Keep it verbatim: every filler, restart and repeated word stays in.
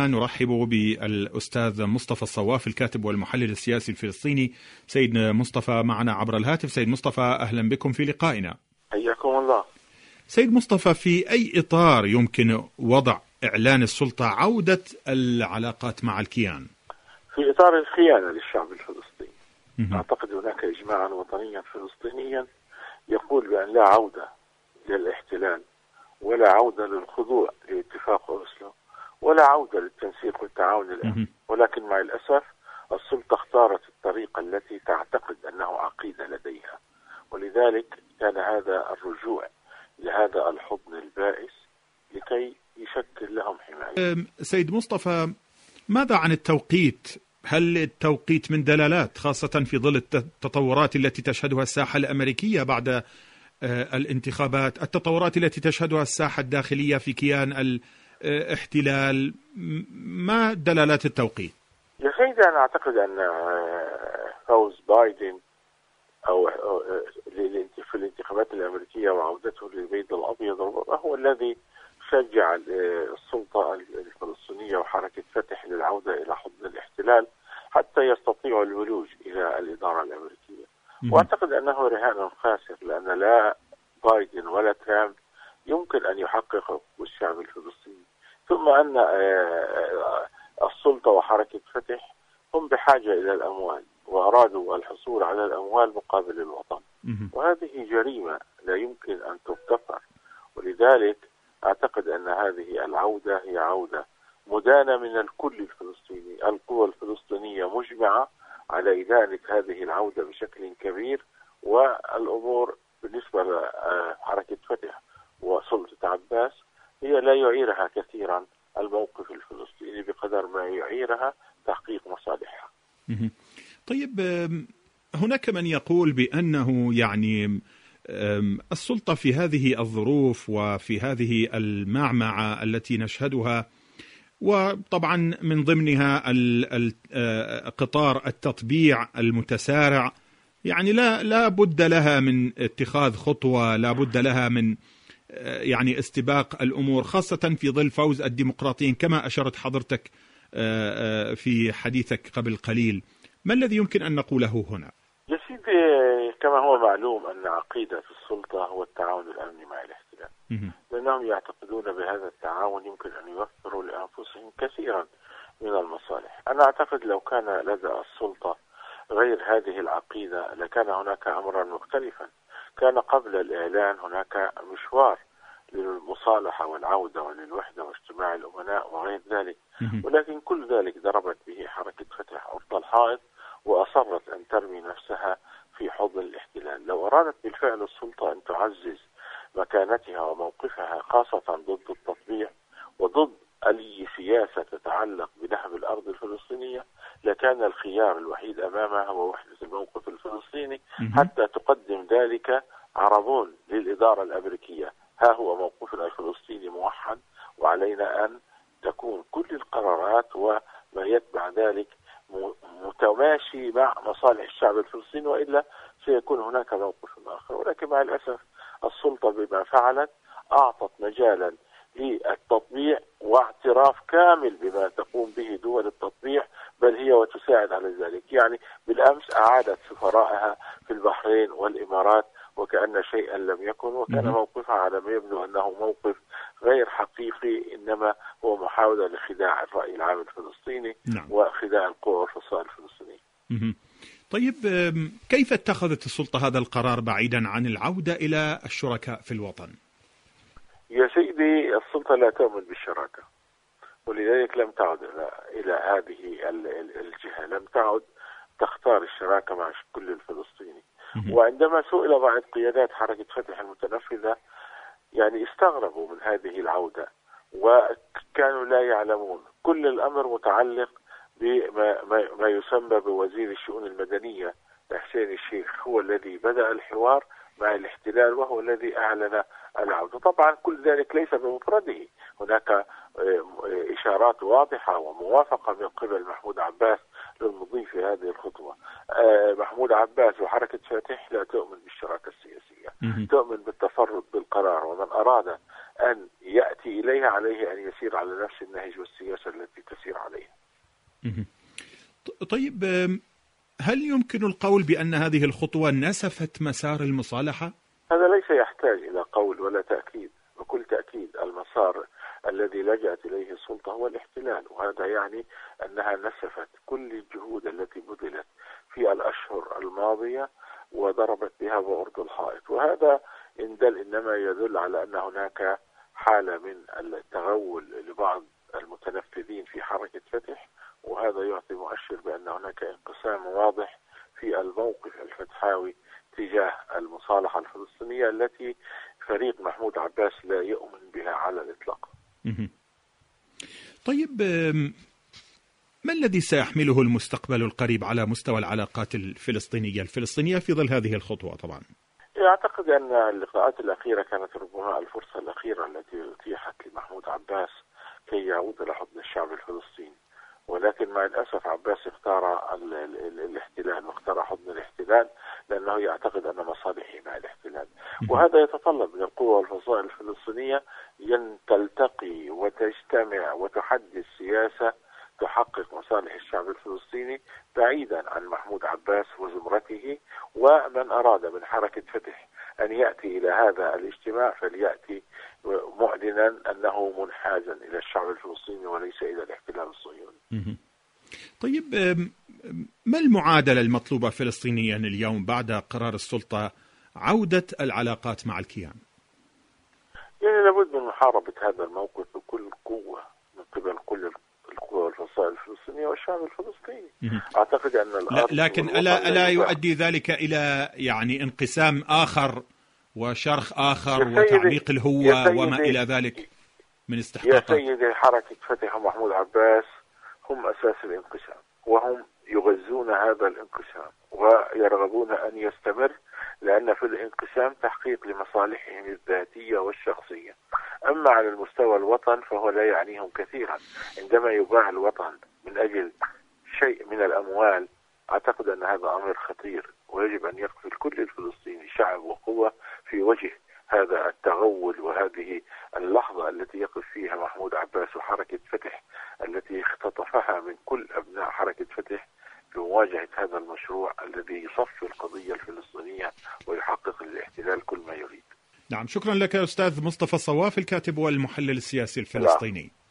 الآن نرحب بالأستاذ مصطفى الصواف الكاتب والمحلل السياسي الفلسطيني. سيد مصطفى معنا عبر الهاتف. سيد مصطفى أهلا بكم في لقائنا. حياكم الله. سيد مصطفى، في أي إطار يمكن وضع إعلان السلطة عودة العلاقات مع الكيان؟ في إطار الخيانة للشعب الفلسطيني. أعتقد هناك إجماعا وطنيا فلسطينيا يقول بأن لا عودة للاحتلال ولا عودة للخضوع لاتفاق أوسلو ولا عودة للتنسيق والتعاون الأمني، ولكن مع الأسف السلطة اختارت الطريقة التي تعتقد أنه عقيدة لديها، ولذلك كان هذا الرجوع لهذا الحضن البائس لكي يشكل لهم حماية. سيد مصطفى، ماذا عن التوقيت؟ هل التوقيت من دلالات، خاصة في ظل التطورات التي تشهدها الساحة الأمريكية بعد الانتخابات، التطورات التي تشهدها الساحة الداخلية في كيان الاحتلال، ما دلالات التوقيت؟ يا سيدي، أنا أعتقد أن فوز بايدن أو في الانتخابات الأمريكية وعودته للبيت الأبيض هو الذي شجع السلطة الفلسطينية وحركة فتح للعودة إلى حضن الاحتلال حتى يستطيعوا الولوج إلى الإدارة الأمريكية. وأعتقد أنه رهان خاسر، لأن لا بايدن ولا ترامب يمكن أن يحققوا الشعب الفلسطيني، ثم أن السلطة وحركة فتح هم بحاجة إلى الأموال وأرادوا الحصول على الأموال مقابل الوطن، وهذه جريمة لا يمكن أن تغتفر. ولذلك أعتقد أن هذه العودة هي عودة مدانة من الكل الفلسطيني. القوى الفلسطينية مجمعة على إدانة هذه العودة بشكل كبير، والأمور بالنسبة لحركة فتح وسلطة عباس هي لا يعيرها كثيرا الموقف الفلسطيني بقدر ما يعيرها تحقيق مصالحها. طيب، هناك من يقول بأنه يعني السلطة في هذه الظروف وفي هذه المعمعة التي نشهدها، وطبعا من ضمنها قطار التطبيع المتسارع، يعني لا لا بد لها من اتخاذ خطوة، لا بد لها من يعني استباق الأمور، خاصة في ظل فوز الديمقراطيين كما أشرت حضرتك في حديثك قبل قليل. ما الذي يمكن أن نقوله هنا؟ يا سيدي، كما هو معلوم أن عقيدة السلطة هو التعاون الأمني مع الاحتلال، لأنهم يعتقدون بهذا التعاون يمكن أن يوفروا لأنفسهم كثيرا من المصالح. أنا أعتقد لو كان لدى السلطة غير هذه العقيدة لكان هناك أمرا مختلفا. كان قبل الإعلان هناك مشوار للمصالحة والعودة وللوحدة واجتماع الأمناء وغير ذلك، ولكن كل ذلك ضربت به حركة فتح أرض الحائط وأصرت أن ترمي نفسها في حضن الاحتلال. لو أرادت بالفعل السلطة أن تعزز مكانتها وموقفها خاصة ضد التطبيع وضد أي سياسة تتعلق بنهب الأرض الفلسطينية، لكان الخيار الوحيد أمامها هو وحدة الموقف الفلسطيني حتى تقدم ذلك عربون للإدارة الأمريكية: ها هو موقفنا الفلسطيني موحد، وعلينا أن تكون كل القرارات وما يتبع ذلك متماشي مع مصالح الشعب الفلسطيني، وإلا سيكون هناك موقف آخر. ولكن مع الأسف السلطة بما فعلت أعطت مجالا للتطبيع واعتراف كامل بما تقوم به دول التطبيع، بل هي وتساعد على ذلك. يعني بالأمس أعادت سفرائها في البحرين والإمارات وكأن شيئا لم يكن، وكان موقفها على ما يبدو أنه موقف غير حقيقي، إنما هو محاولة لخداع الرأي العام الفلسطيني نعم. وخداع القوى والفصائل الفلسطينية. طيب، كيف اتخذت السلطة هذا القرار بعيدا عن العودة إلى الشركاء في الوطن؟ يا سيدي، السلطة لا تؤمن بالشراكة، ولذلك لم تعد إلى هذه الجهة، لم تعد تختار الشراكة مع كل الفلسطيني. وعندما سئل بعض قيادات حركة فتح المتنفذة يعني استغربوا من هذه العودة، وكانوا لا يعلمون. كل الأمر متعلق بما ما يسمى بوزير الشؤون المدنية حسين الشيخ، هو الذي بدأ الحوار مع الاحتلال وهو الذي أعلن العودة. طبعا كل ذلك ليس بمفرده، هناك إشارات واضحة وموافقة من قبل محمود عباس للمضي في هذه الخطوة. محمود عباس وحركة فتح لا تؤمن بالشراكة السياسية، تؤمن بالتفرد بالقرار، ومن أراد أن يأتي إليها عليه أن يسير على نفس النهج والسياسة التي تسير طيب، هل يمكن القول بأن هذه الخطوة نسفت مسار المصالحة؟ هذا ليس يحتاج إلى قول ولا تأكيد. بكل تأكيد المسار الذي لجأت إليه السلطة هو الاحتلال، وهذا يعني أنها نسفت كل الجهود التي بذلت في الأشهر الماضية وضربت بها بعرض الحائط. وهذا إن دل إنما يدل على أن هناك حالة من التغول لبعض المتنفذين في حركة فتح، وهذا يعطي مؤشر بأن هناك انقسام واضح في الموقف الفتحاوي تجاه المصالحة الفلسطينية التي فريق محمود عباس لا يؤمن بها على الإطلاق. طيب، ما الذي سيحمله المستقبل القريب على مستوى العلاقات الفلسطينية الفلسطينية في ظل هذه الخطوة؟ طبعا أعتقد أن اللقاءات الأخيرة كانت ربما الفرصة الأخيرة التي أتيحت لمحمود عباس كي يعود إلى حضن الشعب الفلسطيني، ولكن مع الأسف عباس اختار ال ال ال الاحتلال واختار حضن الاحتلال لأنه يعتقد أن مصالحه مع الاحتلال. وهذا يتطلب من القوى والفصائل الفلسطينية أن تلتقي وتجتمع وتحدث سياسة تحقق مصالح الشعب الفلسطيني بعيدا عن محمود عباس وزمرته. ومن أراد من حركة فتح أن يأتي إلى هذا الاجتماع فليأتي معلنا أنه منحازا إلى الشعب الفلسطيني وليس إلى الاحتلال الصهيوني. طيب، ما المعادلة المطلوبة فلسطينيا اليوم بعد قرار السلطة عودة العلاقات مع الكيان؟ يعني لابد من محاربة هذا الموقف بكل قوة من قبل كل القوى والفصائل الفلسطينية والشعب الفلسطيني. أعتقد أن الأرض لكن ألا, ألا يؤدي ذلك إلى يعني انقسام آخر وشرخ آخر وتعميق الهوة وما إلى ذلك من استحقاقات؟ يا سيدي، حركة فتح ومحمود عباس هم أساس الانقسام، وهم يغذون هذا الانقسام ويرغبون أن يستمر، لأن في الانقسام تحقيق لمصالحهم الذاتية والشخصية. أما على المستوى الوطن فهو لا يعنيهم كثيرا. عندما يباع الوطن من أجل شيء من الأموال أعتقد أن هذا أمر خطير، ويجب أن يقف الكل الفلسطيني شعب وقوة في وجه هذا التغول وهذه اللحظة التي يقف فيها محمود عباس وحركة فتح التي اختطفها من كل أبناء حركة فتح بمواجهة هذا المشروع الذي يصفي القضية الفلسطينية ويحقق للاحتلال كل ما يريد. نعم، شكرا لك أستاذ مصطفى الصواف، الكاتب والمحلل السياسي الفلسطيني.